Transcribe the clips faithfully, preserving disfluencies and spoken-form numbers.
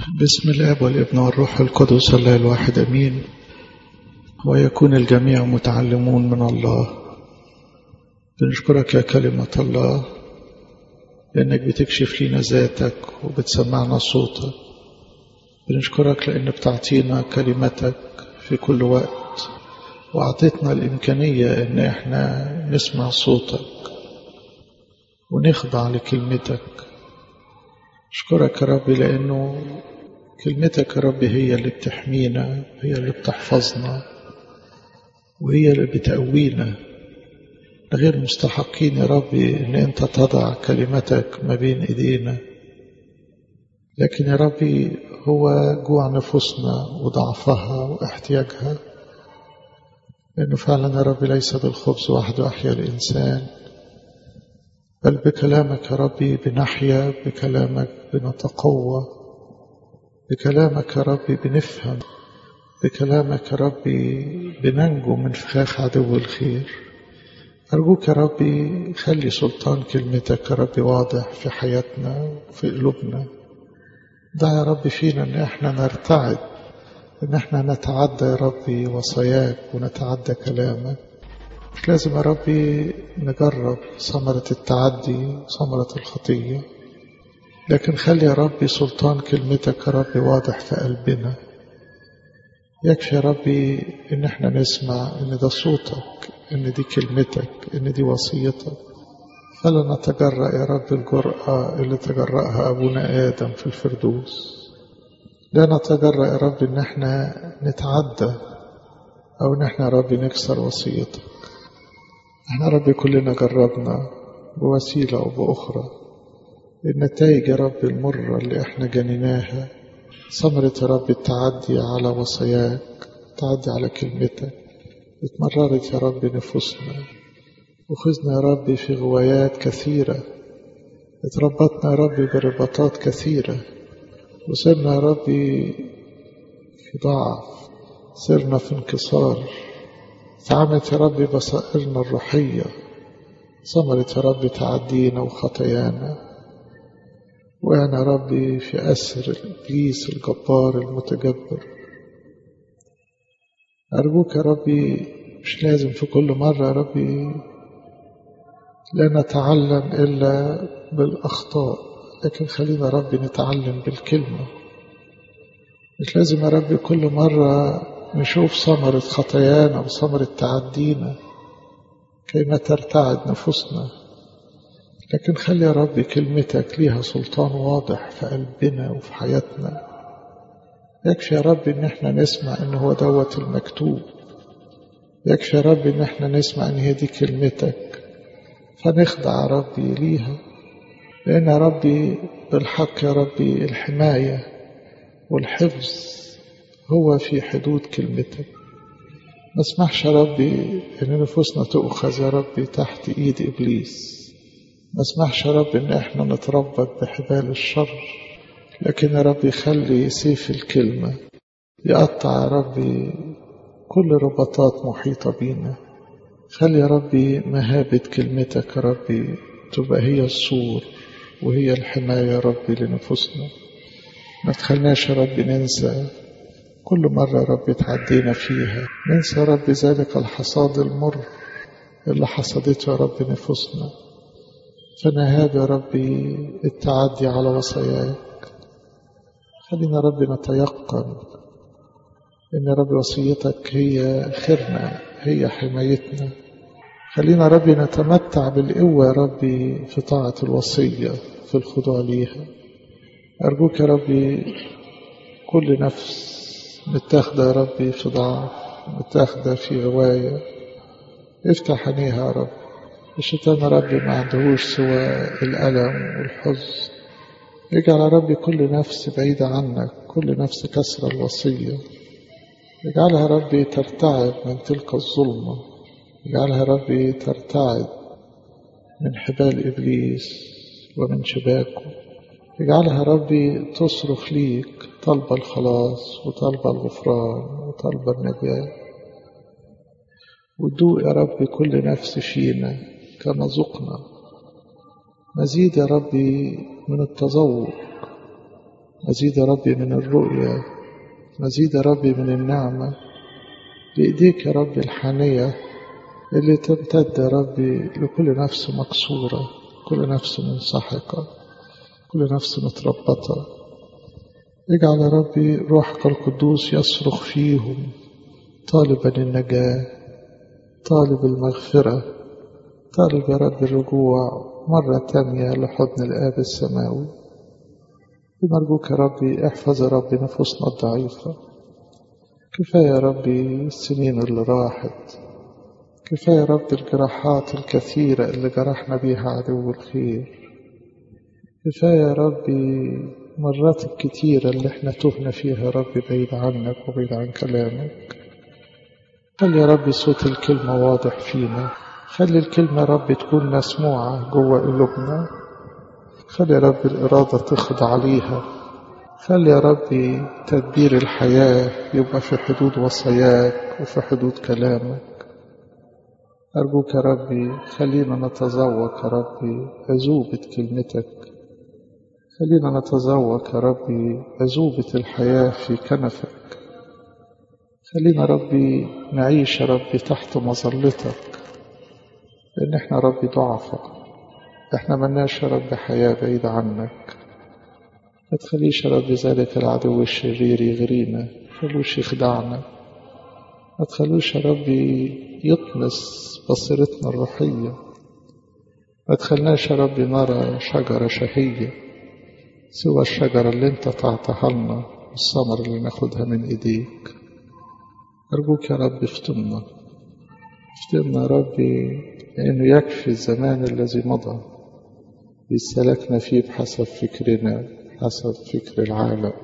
بسم الاب والابن والروح القدس الله الواحد امين. ويكون الجميع متعلمون من الله. بنشكرك يا كلمة الله لانك بتكشف لنا ذاتك وبتسمعنا صوتك. بنشكرك لان بتعطينا كلمتك في كل وقت واعطيتنا الامكانية ان احنا نسمع صوتك ونخضع لكلمتك. اشكرك يا رب لانه كلمتك يا رب هي اللي بتحمينا، هي اللي بتحفظنا، وهي اللي بتقوينا. غير مستحقين يا رب ان انت تضع كلمتك ما بين ايدينا، لكن يا رب هو جوع نفوسنا وضعفها واحتياجها، لانه فعلا يا رب ليس بالخبز وحده احيا الانسان، بل بكلامك يا رب بنحيا، بكلامك بنتقوى، بكلامك يا رب بنفهم، بكلامك يا رب بننجو من فخاخ عدو الخير. أرجوك يا رب خلي سلطان كلمتك يا رب واضح في حياتنا وفي قلوبنا. دع يا رب فينا ان احنا نرتعد، ان احنا نتعدى يا رب وصاياك ونتعدى كلامك. مش لازم يا رب نجرب ثمرة التعدي ثمرة الخطية، لكن خلي يا رب سلطان كلمتك يا رب واضح في قلبنا. يكفي يا ربي ان احنا نسمع ان ده صوتك، ان دي كلمتك، ان دي وصيتك. فلا نتجرأ يا رب الجرأة اللي تجرأها ابونا ادم في الفردوس. لا نتجرأ يا رب ان احنا نتعدى او ان احنا يا رب نكسر وصيتك. احنا يا رب كلنا جربنا بوسيلة او باخرى النتائج يا رب المرة اللي احنا جنيناها، ثمرة يا رب التعدي على وصاياك، التعدي على كلمتك. اتمررت يا رب نفوسنا وخذنا يا رب في غوايات كثيرة، اتربطنا يا رب برباطات كثيرة، وصرنا يا رب في ضعف، صرنا في انكسار. تعامت يا رب بصائرنا الروحية، ثمرة يا رب تعدينا وخطايانا. وأنا يا ربي في أسر إبليس الجبار المتجبر. أرجوك يا ربي مش لازم في كل مرة يا ربي لا نتعلم إلا بالأخطاء، لكن خلينا يا ربي نتعلم بالكلمة. مش لازم يا ربي كل مرة نشوف ثمرة خطايانا وثمرة تعدينا كيما ترتعد نفوسنا، لكن خلي يا رب كلمتك ليها سلطان واضح في قلبنا وفي حياتنا. يكفي يا رب ان احنا نسمع ان هو دوت المكتوب، يكفي يا رب ان احنا نسمع ان هي دي كلمتك، فنخضع يا ربي ليها. لان يا ربي بالحق يا ربي الحماية والحفظ هو في حدود كلمتك. ما اسمحش يا ربي ان نفوسنا تؤخذ يا ربي تحت ايد ابليس. ما اسمحش يا رب ان احنا نتربط بحبال الشر، لكن يا رب خلي سيف الكلمة يقطع يا رب كل رباطات محيطة بينا. خلي يا رب مهابة كلمتك يا رب تبقى هي السور وهي الحماية يا رب لنفوسنا. ما تخلناش يا رب ننسى كل مرة يا رب تعدينا فيها، ننسى يا رب ذلك الحصاد المر اللي حصدته يا رب نفوسنا. فنهاب يا ربي التعدي على وصاياك. خلينا يا رب نتيقن إن يا رب وصيتك هي خيرنا، هي حمايتنا. خلينا يا رب نتمتع بالقوة يا رب في طاعة الوصية، في الخضوع ليها. أرجوك يا رب كل نفس متاخدة يا رب في ضعف، متاخدة في غواية، افتح عينيها يا رب. الشيطان يا رب ما عندهوش سوى الألم والحزن. اجعل يا رب كل نفس بعيدة عنك، كل نفس كسر الوصية. اجعلها يا رب ترتعد من تلك الظلمة، اجعلها يا رب ترتعد من حبال إبليس ومن شباكه. اجعلها يا رب تصرخ ليك طلب الخلاص وطلب الغفران وطلب النجاة. ودوق يا رب كل نفس فينا كما ذقنا مزيد يا ربي من التذوق، مزيد يا ربي من الرؤية، مزيد يا ربي من النعمة. بإيديك يا ربي الحانية اللي تمتد يا ربي لكل نفس مكسورة، كل نفس منسحقة، كل نفس متربطة. اجعل يا ربي روحك القدوس يصرخ فيهم طالبا النجاة، طالب المغفرة، طالب يا رب الرجوع مرة تانية لحضن الآب السماوي. بنرجوك يا ربي احفظ يا ربي نفوسنا الضعيفة. كفاية يا ربي السنين اللي راحت، كفاية يا رب الجراحات الكثيرة اللي جرحنا بيها عدو الخير، كفاية يا ربي مرات الكتيرة اللي احنا تهنا فيها يا رب بعيد عنك وبعيد عن كلامك. خلي يا رب صوت الكلمة واضح فينا، خلي الكلمة يا رب تكون مسموعة جوه قلوبنا، خلي يا رب الإرادة تخضع عليها، خلي يا رب تدبير الحياة يبقى في حدود وصاياك وفي حدود كلامك. أرجوك يا ربي خلينا نتذوق يا ربي عذوبة كلمتك، خلينا نتذوق يا ربي عذوبة الحياة في كنفك، خلينا يا ربي نعيش يا ربي تحت مظلتك، لأن احنا ربي ضعفاء، احنا ملناش يا ربي حياة بعيدة عنك. ما تخليش يا ربي ذلك العدو الشرير يغرينا، ما تخلوش يخدعنا، ما تخلوش يا ربي يطمس بصيرتنا الروحية، ما تخلناش يا ربي نرى شجرة شهية سوى الشجرة اللي انت تعطيها لنا والثمر اللي ناخدها من ايديك. أرجوك يا رب افتنا، افتنا يا ربي، لأنه يكفي الزمان الذي مضى سلكنا فيه بحسب فكرنا، حسب فكر العالم.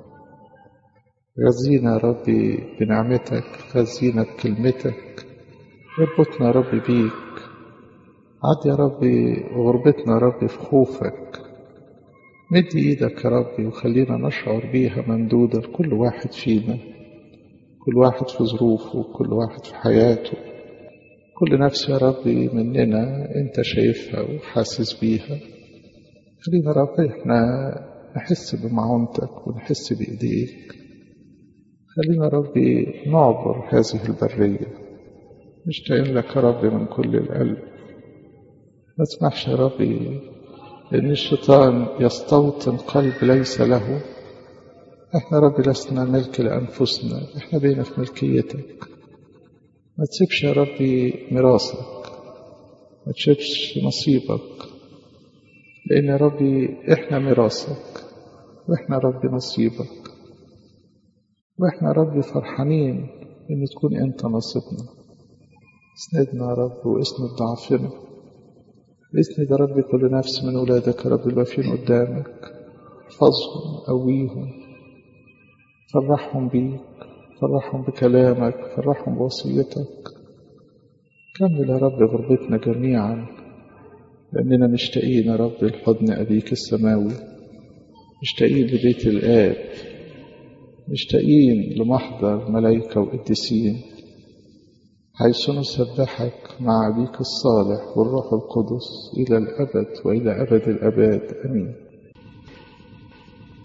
غذينا يا ربي بنعمتك، غذينا بكلمتك، اربطنا يا ربي بيك، عد يا ربي غربتنا يا ربي في خوفك. مد ايدك يا ربي وخلينا نشعر بيها ممدودة لكل واحد فينا، كل واحد في ظروفه، كل واحد في حياته، كل نفس يا ربي مننا انت شايفها وحاسس بيها. خلينا يا ربي احنا نحس بمعونتك ونحس بإيديك، خلينا يا ربي نعبر هذه البرية مشتاقين لك يا ربي من كل القلب. ما تسمحش يا ربي لأن الشيطان يستوطن قلب ليس له. احنا ربي لسنا ملك لأنفسنا، احنا بينا في ملكيتك. ما تسيبش يا ربي ميراثك، ما تسيبش نصيبك، لأن يا ربي احنا ميراثك واحنا ربي نصيبك، واحنا ربي فرحانين ان تكون انت نصيبنا. اسندنا يا رب واسند ضعفنا، اسند يا رب كل نفس من ولادك يا رب الواقفين قدامك، احفظهم قويهم، فرحهم بيك، فرحهم بكلامك، فرحهم بوصيتك. كمل يا رب غربتنا جميعا، لأننا مشتاقين يا رب لحضن أبيك السماوي، مشتاقين لبيت الآب، مشتاقين لمحضر ملائكة وقديسين، حيث نسبحك مع أبيك الصالح والروح القدس إلى الأبد وإلى أبد الأباد. آمين.